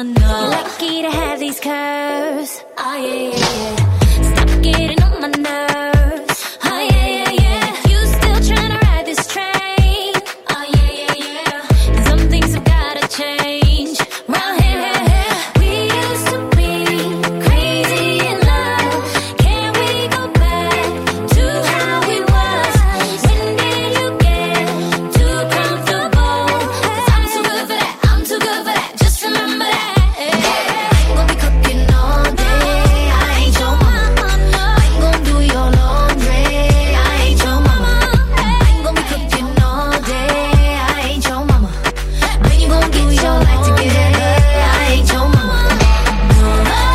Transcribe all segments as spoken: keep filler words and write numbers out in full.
mama, no. You're lucky to have these curves. Oh yeah, yeah, yeah. Stop getting on my nerves. Oh yeah, yeah, yeah. You still trying to ride this train. Oh yeah, yeah, yeah. Some things have gotta change. Round here, we used to be crazy in love. Can we go back to how we was? When did you get too comfortable? 'Cause I'm too good for that, I'm too good for that. Just remember that. I ain't gonna be cooking all day. I ain't your mama. I ain't gonna do your laundry. I ain't your mama. I ain't gonna be cooking all day. I ain't your mama. When you gonna get your life together? I ain't your mama. No,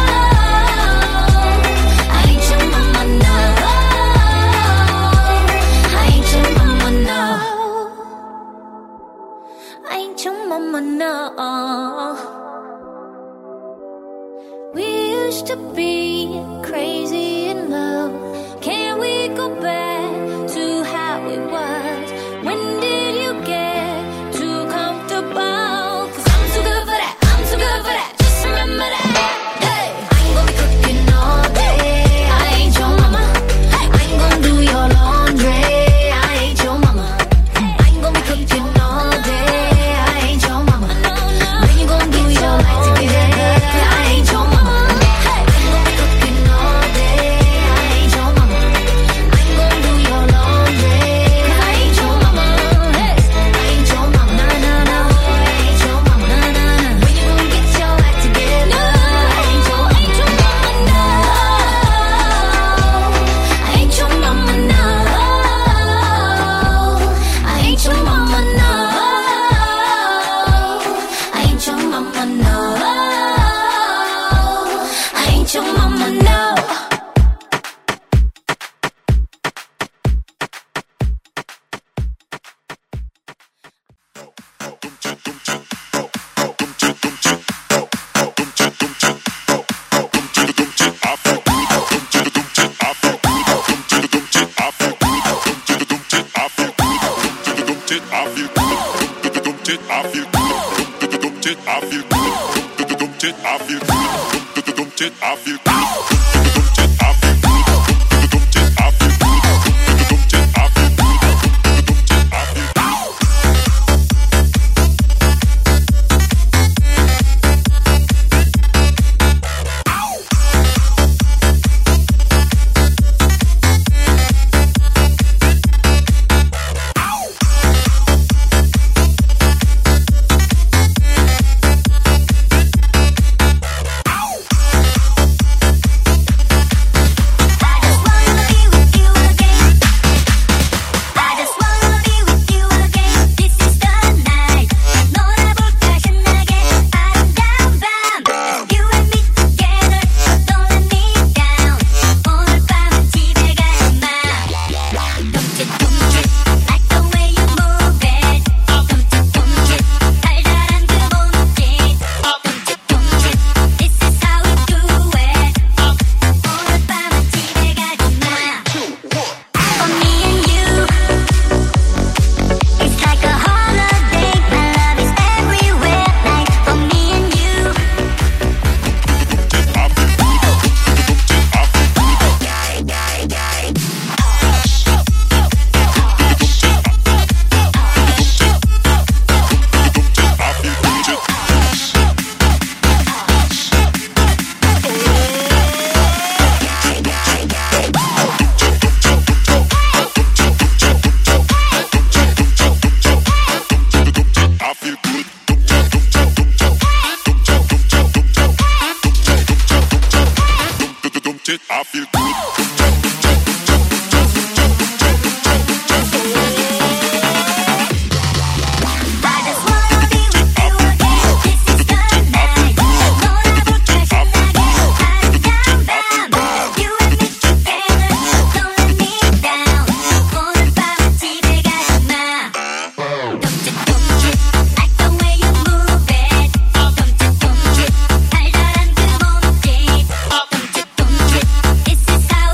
I ain't your mama. No, I ain't your mama. No, I ain't your mama. No. We used to be crazy in love. Can we go back to how it was? When did you get too comfortable? 'Cause I'm too good for that, I'm too good for that. Just remember that. Hey, I ain't gonna be cooking all day. I ain't your mama. I ain't gonna do your laundry. I ain't your mama. I ain't gonna be cooking all day. I ain't your mama. When you gonna do your life together? I ain't your mama. I ain't gonna be cooking all day. I ain't your mama. I ain't gonna do your laundry. I ain't your mama. Hey, I ain't your mama. No, no, no. I ain't your mama. No, no, no. When you gonna get your life together? I ain't your, ain't your mama. No, I ain't your mama. No, I ain't your mama. No, I ain't your mama. No, I ain't your mama. No. This is how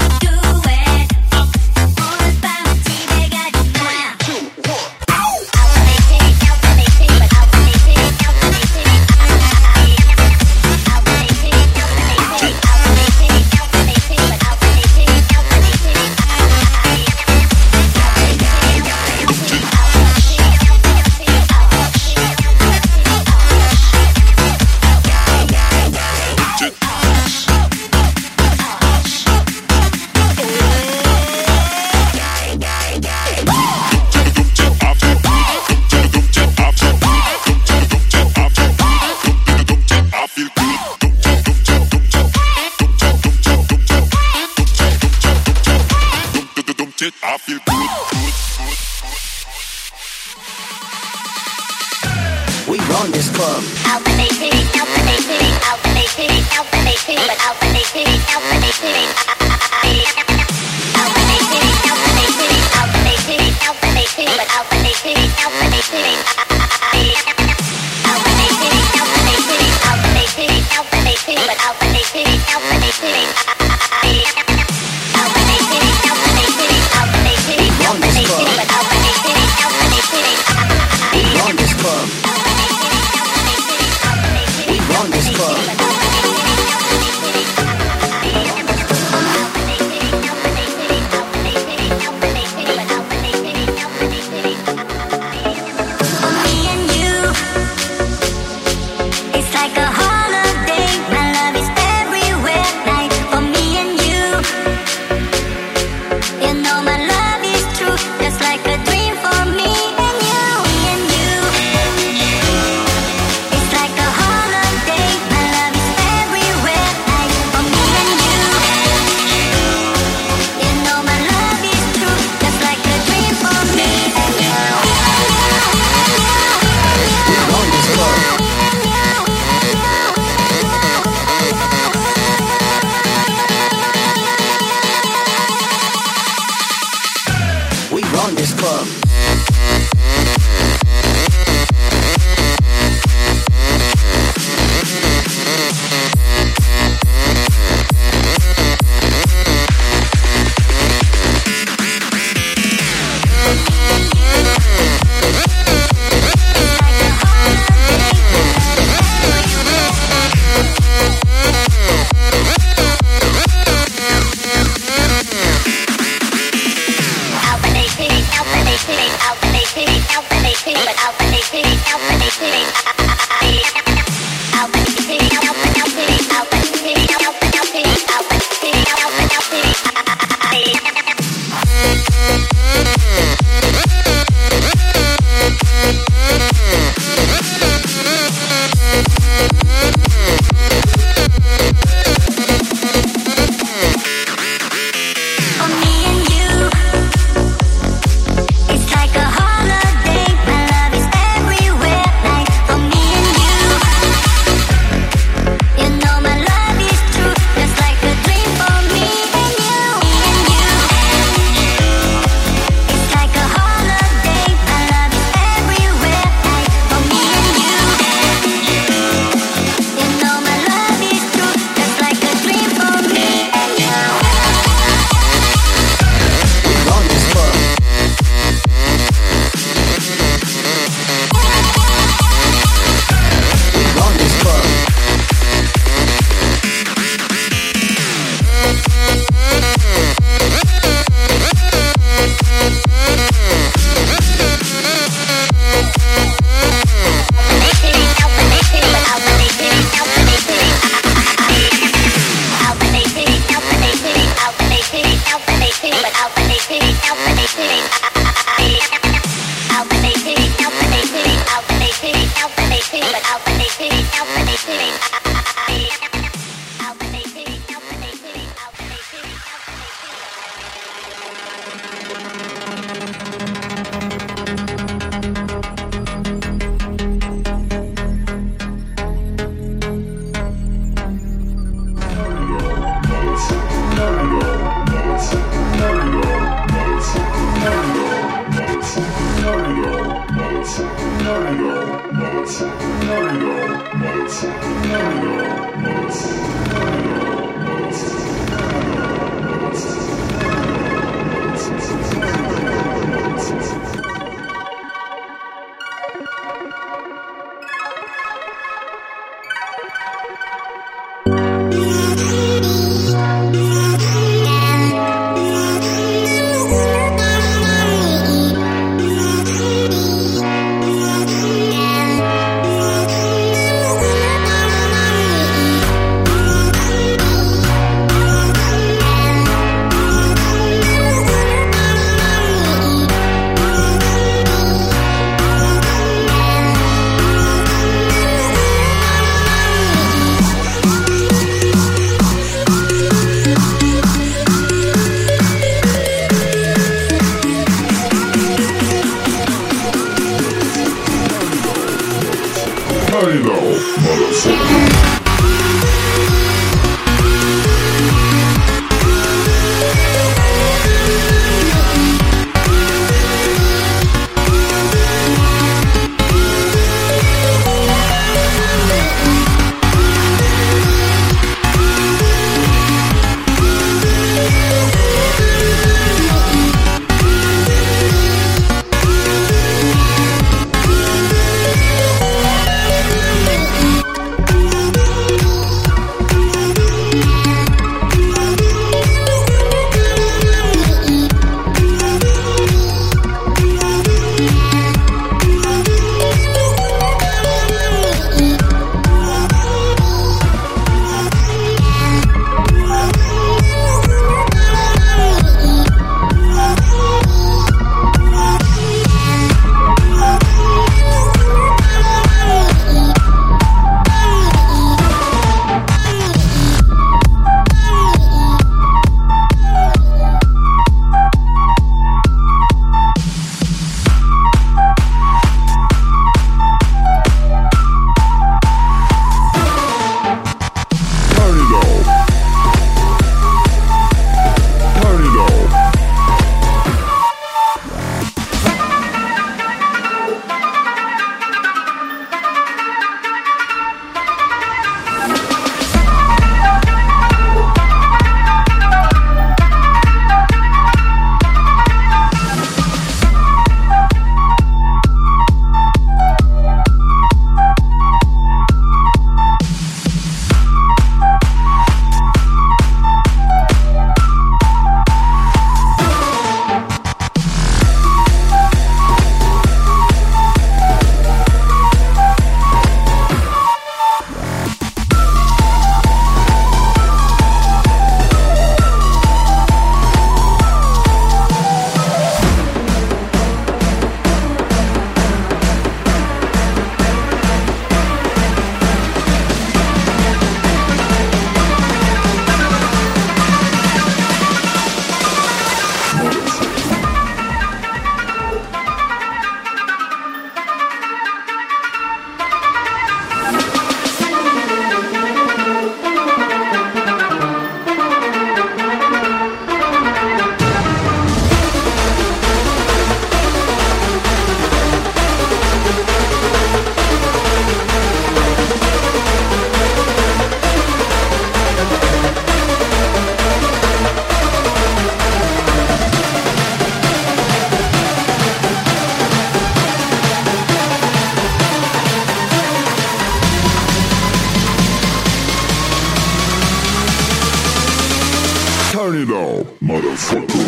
Turn it on, motherfucker.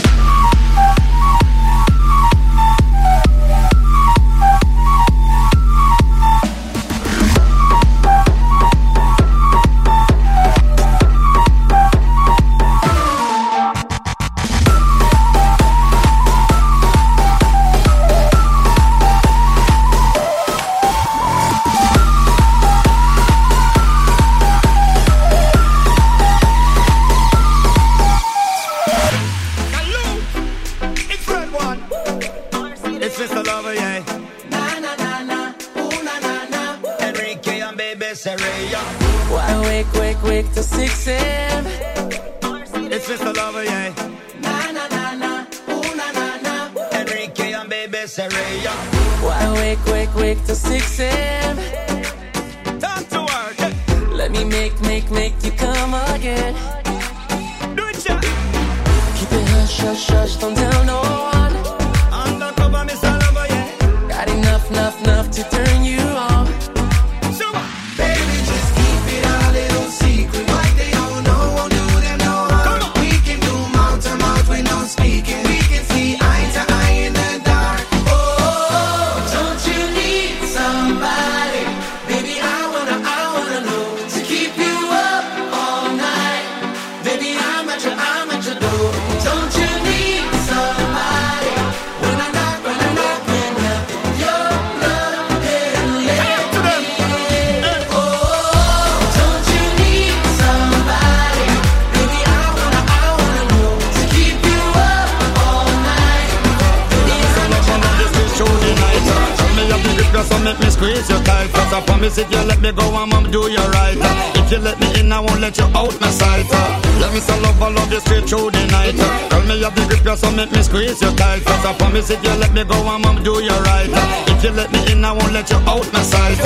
Why wake, wake, wake till six a.m. It's Mister Lover, yeah. Na na na na, ooh na na na. Enrique and Baby Saraya. Why wake, wake, wake till six a.m. Talk to her, yeah. Let me make, make, make you come again. Do it, yeah. Keep it hush, hush, hush, don't tell no one. Undercover Mister Lover, yeah. Got enough, enough, enough to turn you on. So what? Baby, just keep it a little secret. What they don't know won't do them no harm. We can do mouth to mouth with no speaking. We can see eye to eye in the dark. Oh, don't you need somebody? Baby, I wanna, I wanna know. To keep you up all night. Baby, I'm at your, I'm at your door. Don't you need somebody? When I knock, when I knock, when nothing, your love can let me in. Oh, don't you need somebody? Baby, I wanna, I wanna know. To keep you up all night. Baby, I'm at your, Show the night. Tell me you big girl, so make me squeeze you tight. Cause I promise if you let me go, I'm gonna do you right. If you let me in, I won't let you out my sight. Let me say love, I love you straight through the night. Tell me you big girl, so make me squeeze you tight. Cause I promise if you let me go, I'm gonna do you right. If you let me in, I won't let you out my sight.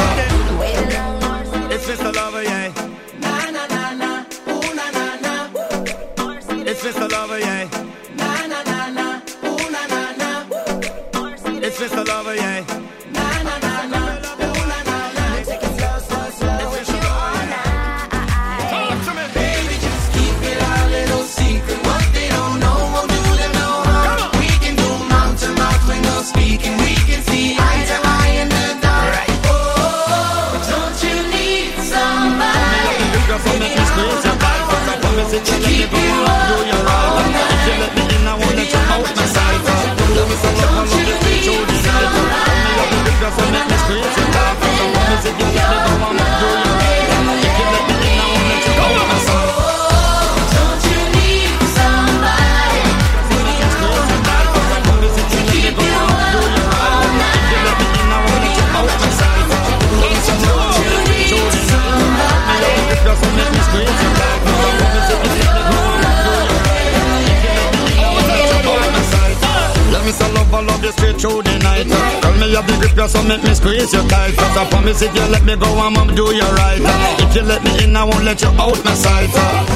It's Mister Lover, yeah. na na na na, ooh na na na. It's Mister Lover, yeah. Na na na na, ooh na na na. It's Mister Lover, yeah. Na na na na, ooh na na na. Take it slow, slow, slow with you all night. Baby, just keep it a little secret. What they don't know won't do them no harm. We can do mouth to mouth with no speaking. We can see eye to eye in the dark. Oh, don't you need somebody? Big girl, so make me squeeze you tight. Cause I promise if you let me go, I'm gonna do you right. If you let me in, I won't let you out my sight. Let me say love, I love you straight through the night. Tell me you big girl, so make me squeeze you tight. Cause I promise if you let me go, I'm gonna do you right. If you let me in, I won't let you out my sight. Don't you need somebody? Baby, I'm squeeze you tight. Cause I promise if you let me go, I'm gonna do you right. If you let me in, I won't let you out my sight. Let me say love, I love you straight through the night. Tell me you big girl, so make me squeeze you tight. Cause I promise if you let me go, I'm gonna do you right. If you let me in, I won't let you out my sight. Let me say love, I love you straight through the night. Tell me you big girl, so make me squeeze you tight. Cause I promise if you let me go, I'm gonna do you right. If you let me in, I won't let you out my sight.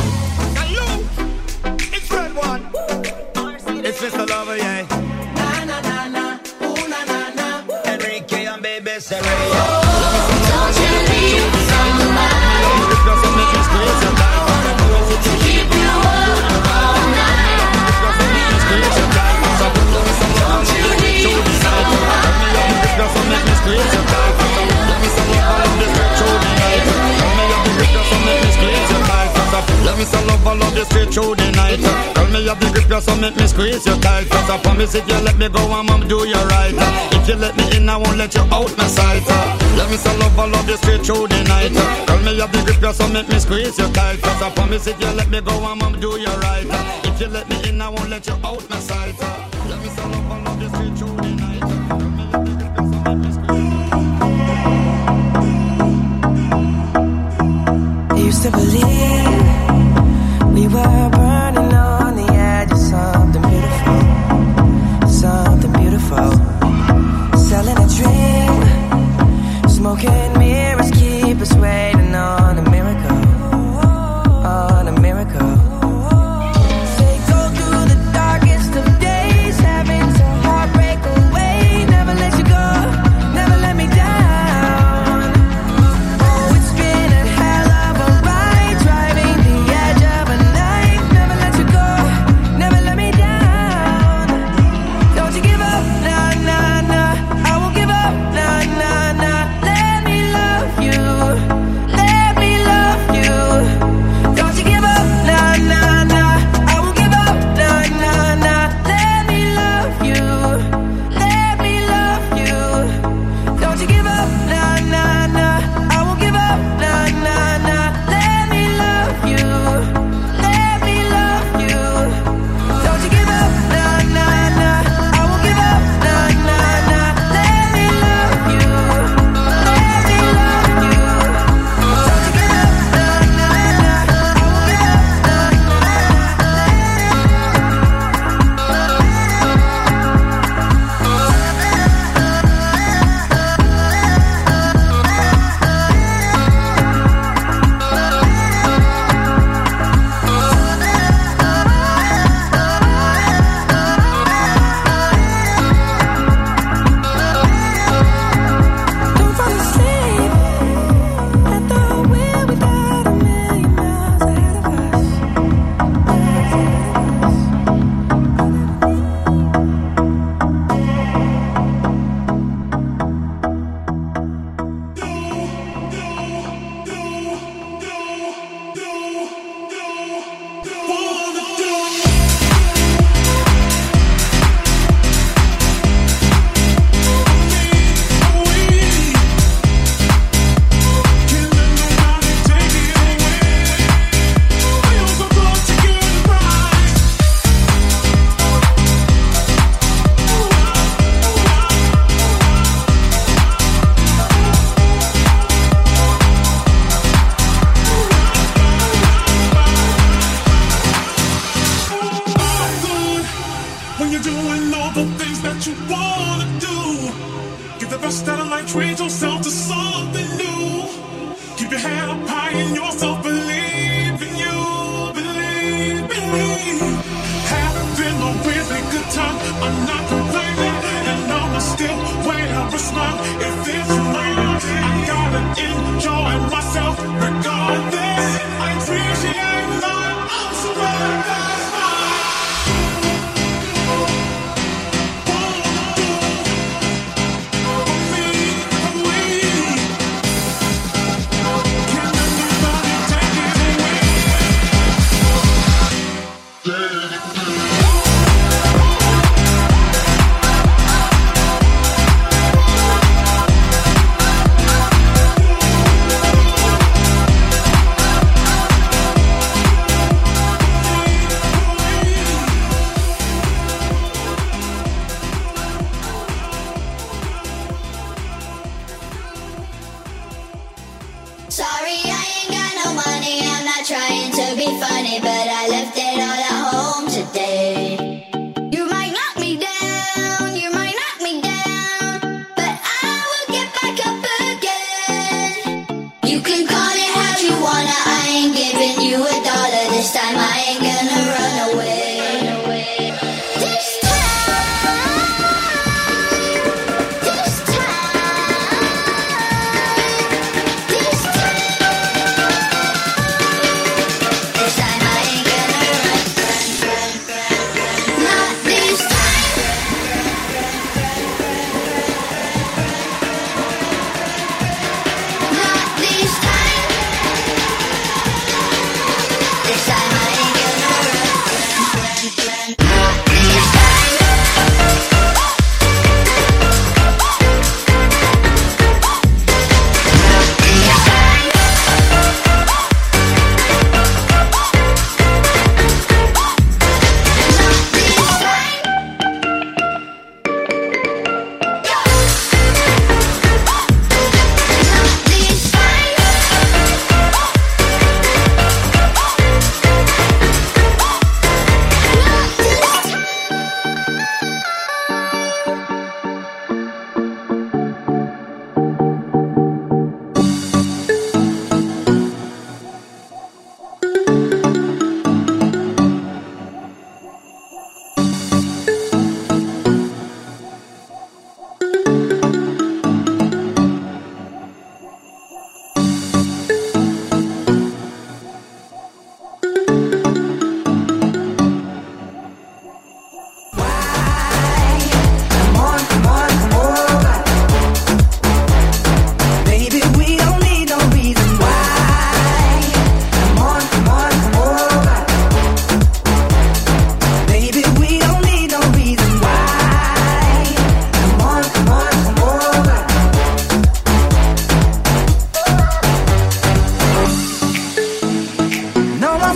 It's Red One. It's Mister Lover, yeah. Na na na na, ooh na na na. Enrique and Baby Saraya. Don't you need somebody? Big girl, so make me squeeze you tight. To keep you up all night. Squeeze you tight. So let me say love, I love you straight through the night. Tell me you big girl, so make me squeeze you tight. Let me say love, I love you straight through the night. Tell me you big girl, so make me squeeze you tight. Let me say love, I love you straight through the night. Tell me you big girl, so make me squeeze you tight. Cause I promise if you let me go, I'm gonna do you right. If you let me in, I won't let you out my sight. Let me say love, I love you straight through the night. Tell me you big girl, so make me squeeze you tight. Cause I promise if you let me go, I'm gonna do you right. If you let me in, I won't let you out my sight. Let me say love, I love you straight through the night. Tell me you big girl, so make me squeeze you tight. Used to believe we were burning on the edge of something beautiful, something beautiful. Selling a dream, smoking mirrors keep us waiting on a miracle, on a miracle. Say go through the darkest of days, having to heartbreak away. Never let you go, never let me down. Oh, it's been a hell of a ride.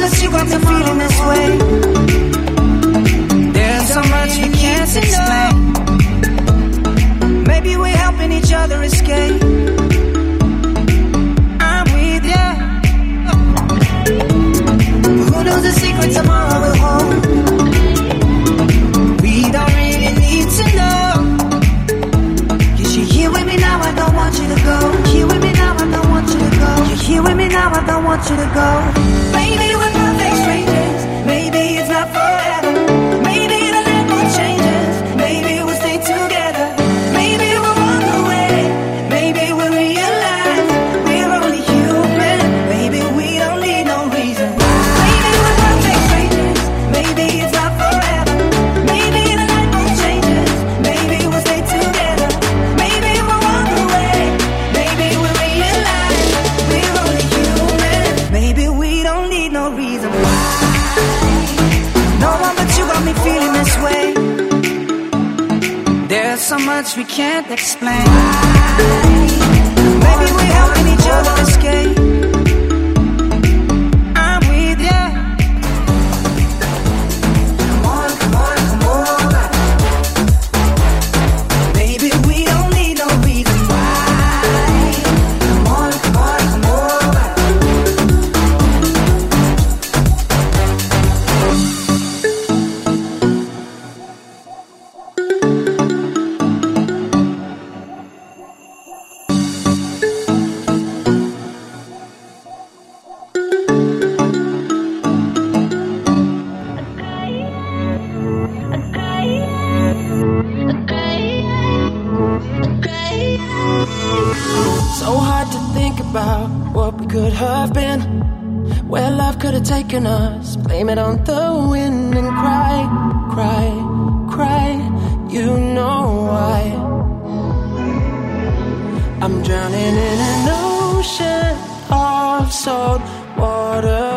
that you got me feeling this way. There's so much we can't explain. Maybe we're helping each other escape. I'm with ya. Who knows the secret tomorrow will hold? We don't really need to know. Cause you're here with me now, I don't want you to go. Here with me now, I don't want you to go. You're here with me now, I don't want you to go. Maybe we're perfect strangers. Maybe it's not forever. Maybe the night won't change us. Maybe we'll stay together. Maybe we'll walk away. Maybe we'll realize we're only human. Maybe we don't need no reason. Maybe we're perfect strangers. Maybe it's not forever. Maybe the night won't change us. Maybe we'll stay together. Maybe we'll walk away. Maybe we'll realize we're only human. Maybe we don't need no reason why. No one but you got me feeling this way. There's so much we can't explain. Maybe we're helping each other escape. I'm with ya. Come on, come on, come over. Maybe we don't need no reason why. Come on, come on, come over. So hard to think about what we could have been, where love could have taken us. Blame it on the wind and cry, cry, cry. You know why. I'm drowning in an ocean of salt water.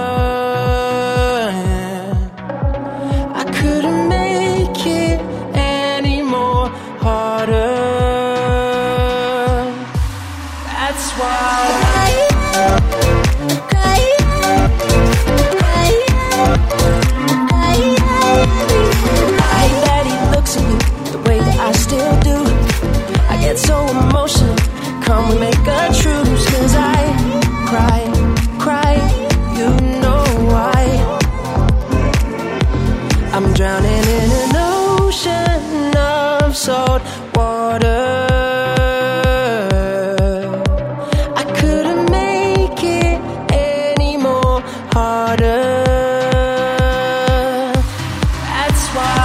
I couldn't make it any more harder. That's why I hate that he looks at me the way that I still do. I get so emotional. Come we make a truce. Cause I cry, cry. You know why. I'm drowning in an ocean of salt water. I couldn't make it any more harder. That's why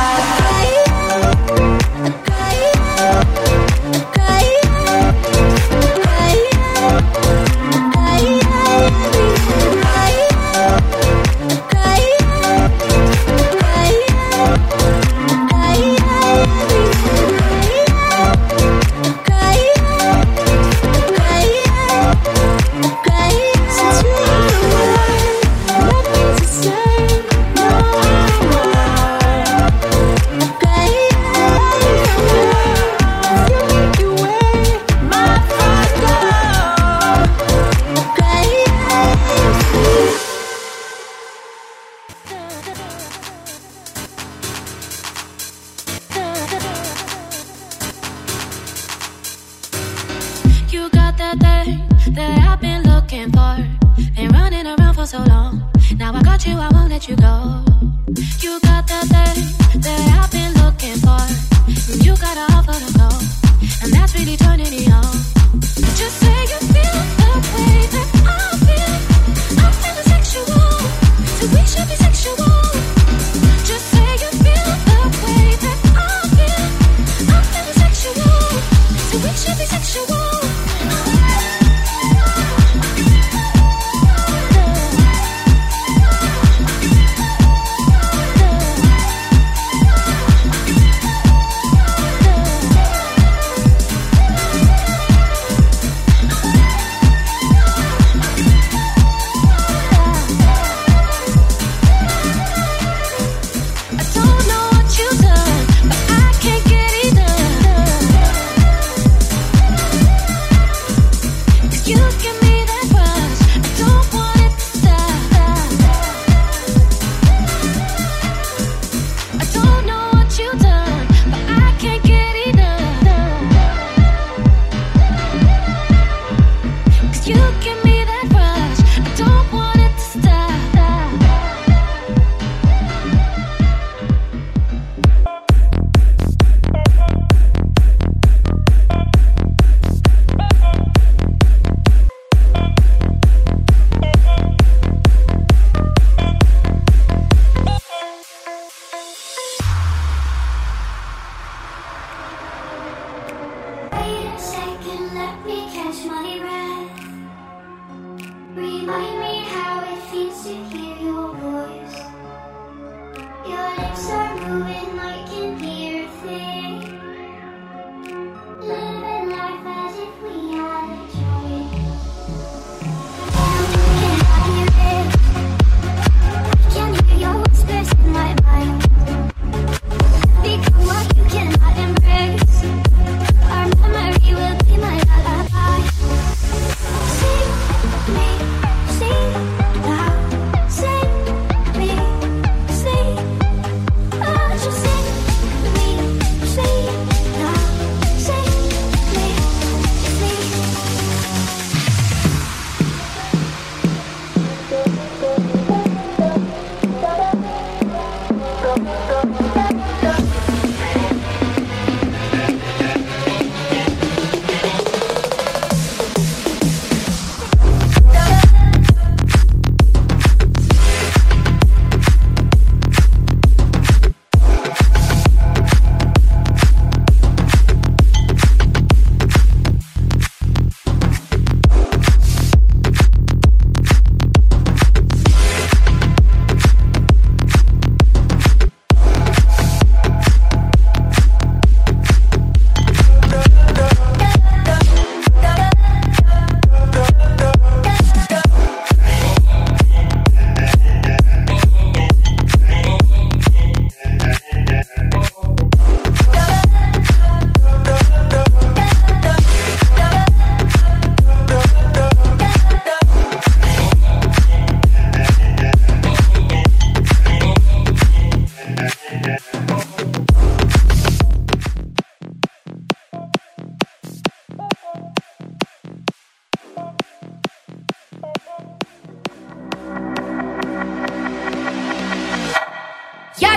You got that thing that I've been looking for. Been running around for so long. Now I got you, I won't let you go. You got that thing that I've been looking for. You got a offer to go, and that's really turning me on. Just say you feel the way that I feel. I'm feeling sexual, so we should be sexual. Just say you feel the way that I feel. I'm feeling sexual, so we should be sexual.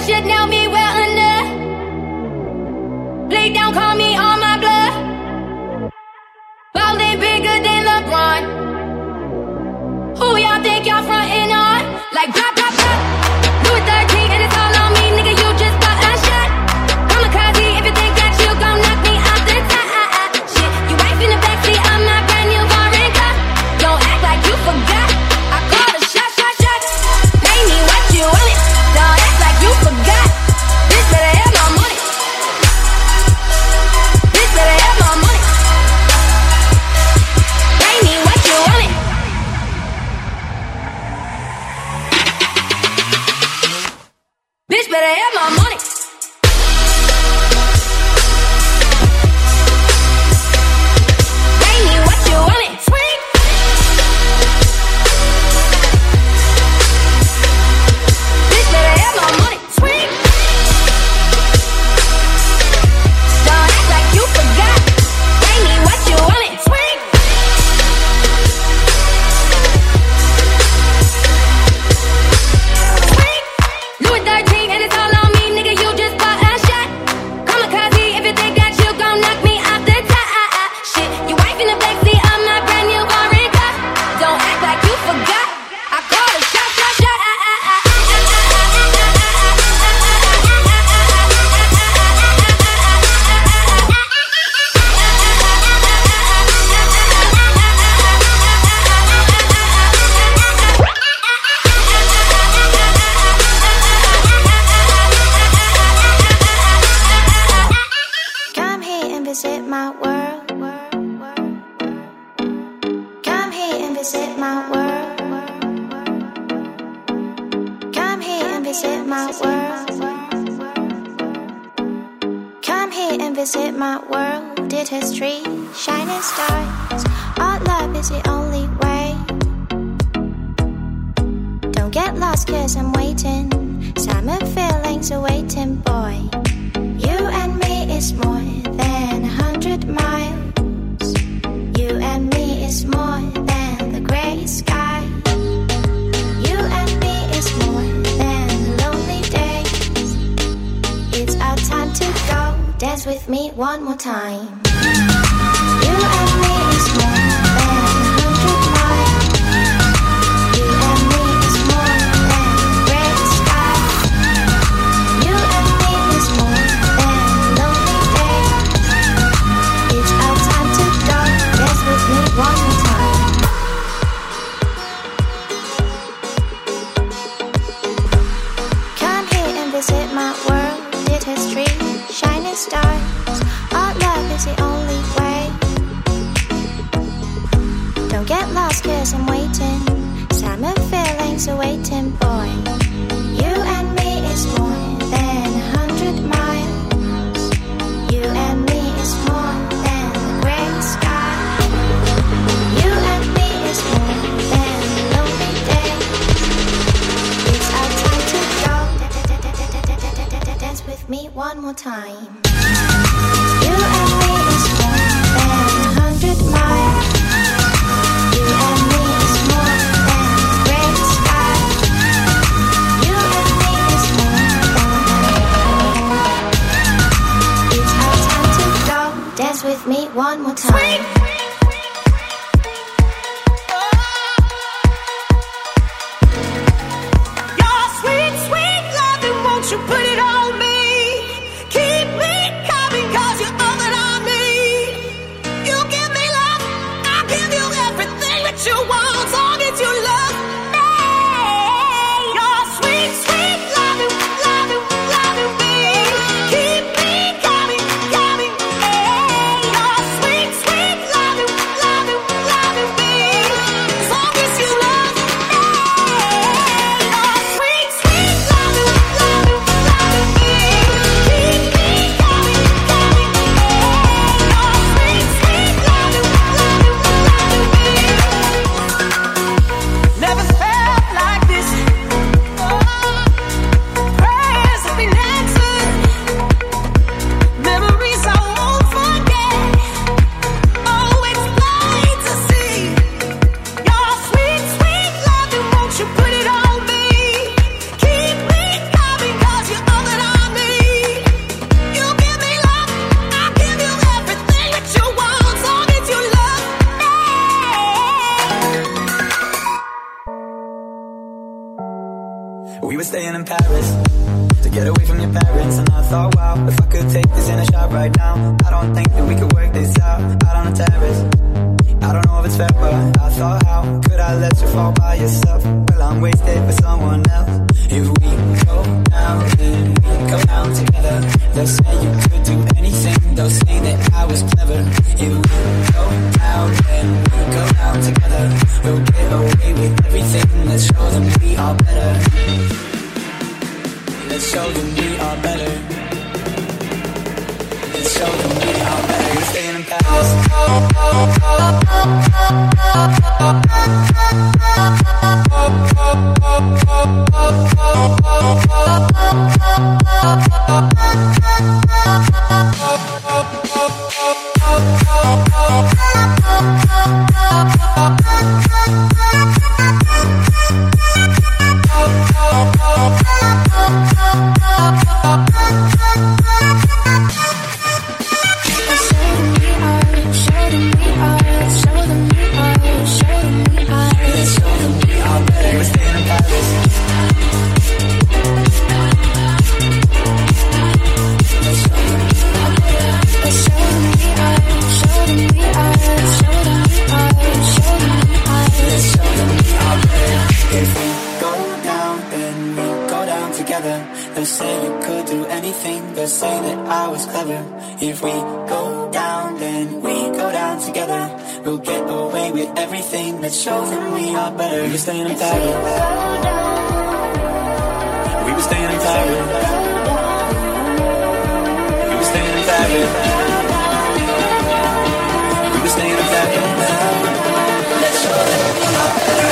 should know me well enough. Lay down, call me on my blood. Ballin' bigger than LeBron. Who y'all think y'all frontin' on? Like drop, drop, drop. Louis thirteen and it's all on me, nigga. You just got a shot. Kamikaze if you think that you gon' knock me out the top. Shit, you wife in the backseat, I'm not brand new foreign car. Don't act like you forgot. I called a shot, shot, shot. Name me what you want it. Don't act like you forgot. Bitch better have my money. Bitch better have my money. Name me what you want it. Bitch better have my money. Name me what you want it. Sweet. Bitch better have my money. Sweet. Don't act like you forgot. Name me what you want it. Sweet. Sweet. Louis thirteen and it's all on me, nigga. You just got a shot. Kamikaze if you think that you gon' knock me off the top. Shit, you wife in the backseat, I'm not brand new foreign car. Don't act like you forgot. I called a shot, shot, shot. Come here and visit my world. Come here and visit my world. Come here and visit my world. Come here and visit my world. Did history, shining stars. Our love is the only way. Don't get lost, cause I'm waiting. Summer feelings are waiting, boy. You and me is more than a hundred miles. You and me is more than the gray sky. You and me is more than the lonely days. It's our time to go. Dance with me one more time. You and me is more than a hundred miles. You and me is more than the gray sky. You and me is more than lonely days. It's our time to go. Dance with me one more time. Come here and visit my world. Did history, shining stars. Our love is the only way. Don't get lost, cause I'm waiting. Summer feelings are waiting, boy. You and me is more than a hundred miles. You and me is more than the gray sky. You and me is more than the lonely days. It's our time to go. Dance with me one more time. You and me is more than a hundred miles. You and me is more than the gray sky. You and me is more than. It's our time to go. Dance with me one more time. Your sweet, sweet loving, won't you put it on me? Keep me coming, cause you're all that I need. You give me love, I'll give you everything that you want, as long as you love me. Your sweet, sweet loving, loving, loving me. Keep me coming, coming, hey. Your sweet, sweet loving, loving, loving me, as long as you love me. Your sweet, sweet loving, loving, loving me. We were staying in Paris to get away from your parents, and I thought, wow, if I could take this in a shot right now, I don't think that we could work this out, out on the terrace. I don't know if it's fair, but I thought, how could I let you fall by yourself? Well, I'm wasted for someone else. If we go down, then we go down together. They'll say you could do anything, they'll say that I was clever. If we go down, then we go down together. We'll get away with everything, let's show them we are better. Let's show them we are better. Let's show them we are better. We're staying in Paris. They'll say you could do anything, they'll say that I was clever. If we go down, then we go down together. We'll get away with everything, let's show them we are better. We were staying in Paris. We were staying in Paris. We were staying in Paris. We were staying in Paris. Let's show them we are better.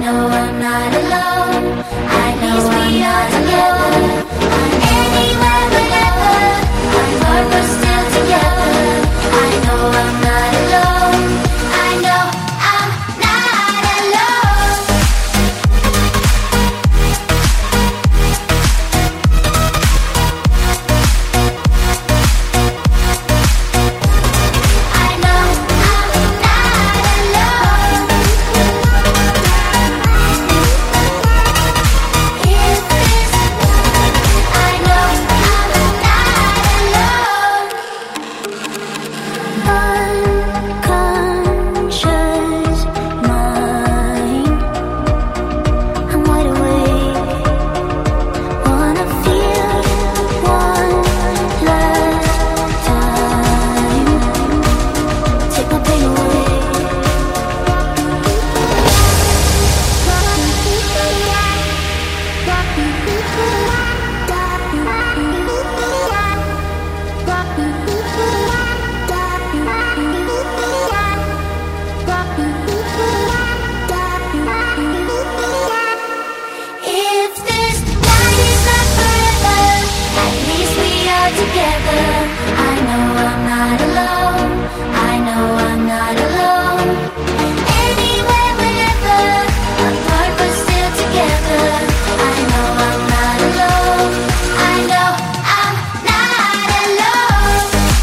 know I'm not alone. I know we are together. Anywhere, whenever, our purpose still together. I know I'm not alone. I know I'm not alone. I know I'm not alone. If this, I know I'm not alone. Unconscious mind, I'm wide awake. Wanna feel one last time. Take my pain away. If this night is not forever, at least we are together. I know I'm not alone. I know I'm not alone. Anywhere, whenever, our purpose still together. I know I'm not alone. I know I'm not alone.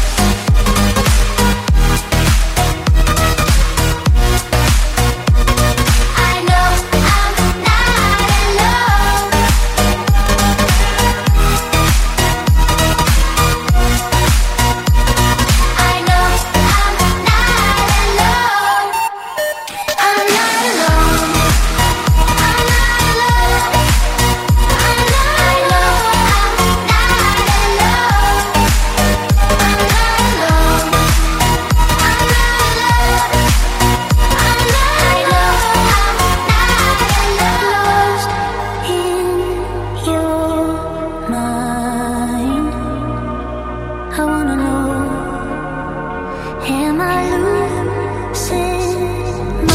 I know I'm not alone. I know I'm not alone. I'm not alone. I'm not alone. I know I'm not alone. I'm not alone. I'm not alone. I know I'm not lost in your mind. I wanna know, am I losing my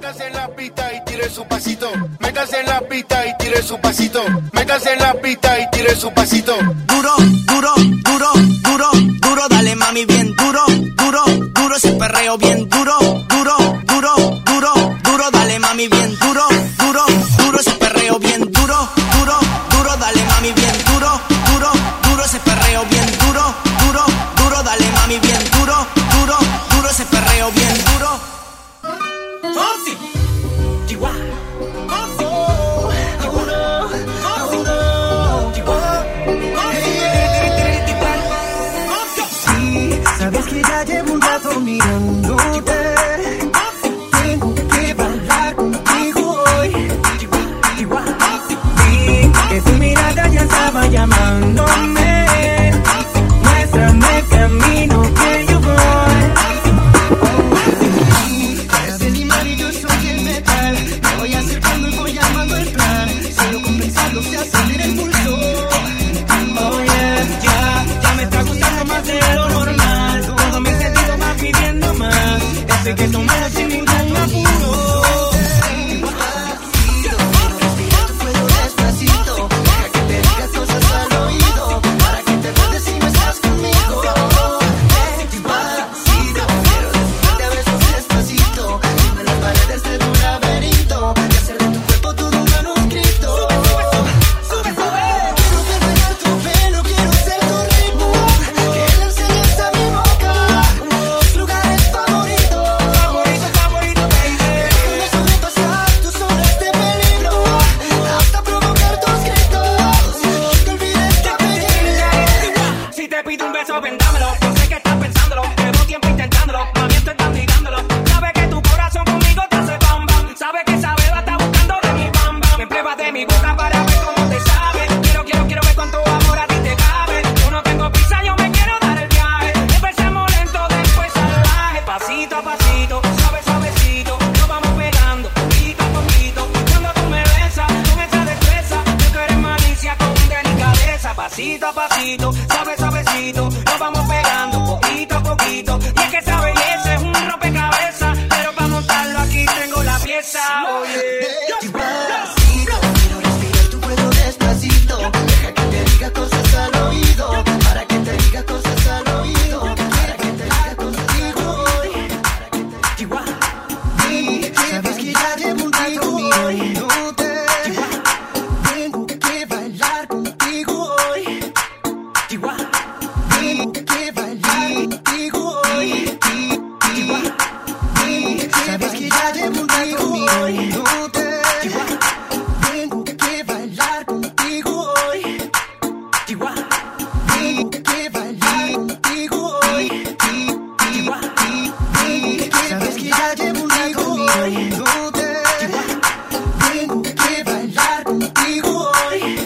Métase en la pista y tire su pasito. Métase en la pista y tire su pasito. Métase en la pista y tire su pasito. Duro, duro, duro, duro, duro, dale mami bien duro, duro, duro ese perreo bien duro, duro, duro, duro, duro, dale mami bien duro, duro, duro ese perreo bien duro, duro, duro, dale mami bien duro, duro, duro ese perreo bien duro, duro, duro, dale mami bien duro, duro, duro ese perreo bien duro. Fonsi, Chihuahua, Fonsi, Chihuahua, Fonsi, Chihuahua. Sabes que ya llevo un rato mirándote. Tengo que bailar contigo hoy. Vi que tu mirada ya estaba llamándome. Muéstrame el camino que yo voy. Eres el imán y yo soy el metal. Me voy acercando y voy llamando el plan. Solo con pensarlo se acelera el pulso. Oh yeah, ya, ya me está gustando más de lo normal. Todo mi sentido va pidiendo más. Este que tomar sin ningún apuro. Respira tu fuego despacito. Deja que te diga cosas al oído. Para que te acuerdes si no estás conmigo. Despacito, quiero desnudarte a besos despacito. Sobre las paredes de tu laberinto. Y hacer de tu cuerpo todo un manuscrito. Quiero perder tu pelo, quiero ser tu ritmo. Que le enseñes a mi boca tus lugares favoritos. Favorito, favorito, baby. Déjame sobrepasar tus zonas de peligro. Hasta provocar tus gritos. Que olvides tu apellido. Si te pido un beso, vendámelo. Yo sé que estás pensándolo. Llevo tiempo intentándolo. Mami, estoy candidándolo. Sabe que tu corazón conmigo te hace bam bam. Sabe que esa beba está buscando de mi bam bam. Me pruebas de mi boca para ver cómo te sabe. Quiero, quiero, quiero ver cuánto amor a ti te cabe. Yo no tengo prisa, yo me quiero dar el viaje. Empecemos lento, después salvaje. Pasito a pasito, suave, suavecito. Nos vamos pegando, poquito a poquito. Cuando tú me besas, con esa destreza. Yo que eres malicia con delicadeza. Pasito a pasito, suave, suavecito. Nos vamos pegando, poquito a poquito. Y es que esa belleza es un rompecabezas. Pero para montarlo aquí tengo la pieza. Oye, Despacito, quiero respirar tu fuego despacito. Deja que te diga cosas al oído. Para que te diga cosas al oído. Para que te diga cosas hoy. Sí, sabes que ya llevo un rato mirándote. Tengo que bailar contigo hoy. Tengo que bailar contigo hoy. Sí, sabes que ya llevo un rato mirándote. Tengo que bailar contigo hoy. Tengo que bailar contigo hoy. Sabes que ya llevo un rato mirándote. Tengo que bailar contigo hoy.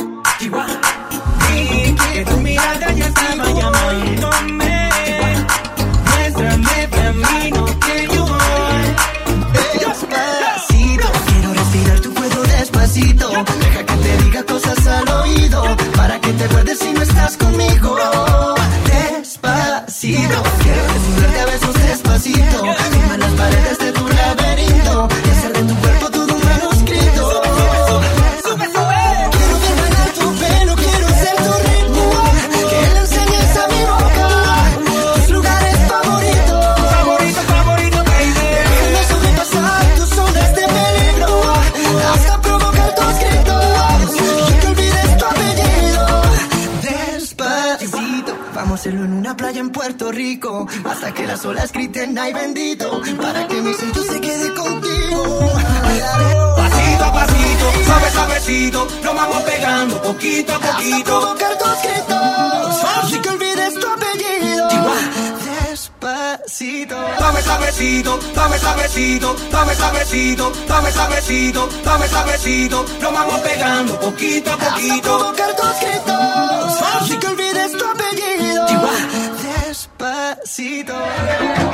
Que tu mirada ya estaba llamándome. Muéstrame el camino que yo voy. Despacito, quiero respirar tu fuego despacito. Deja que te diga cosas al oído. Para que te acuerdes si no estás conmigo. Despacito, quiero desnudarte a besos despacito. Firma las paredes de tu laberinto. Y hacer de tu cuerpo todo un manuscrito. Quiero ver bailar tu pelo, quiero ser tu ritmo. Que le enseñes a mi boca tus lugares favoritos. Favorito, favorito, baby. Déjame sobrepasar tus zonas de peligro. Hasta provocar tus gritos. Y que olvides tu apellido. Despacito, vamos a hacerlo en una playa en Puerto Rico. Hasta que las olas griten ay bendito. Para que mi sello se quede contigo. pasito a pasito, suave, suavecito. Nos vamos pegando, poquito a poquito. Hasta provocar tus gritos. Y que olvides tu apellido. Despacito. Dame suavecito, dame suavecito, dame suavecito, dame suavecito, dame suavecito. Nos vamos pegando, poquito a poquito. Hasta provocar tus gritos. Y que olvides tu apellido. Despacito.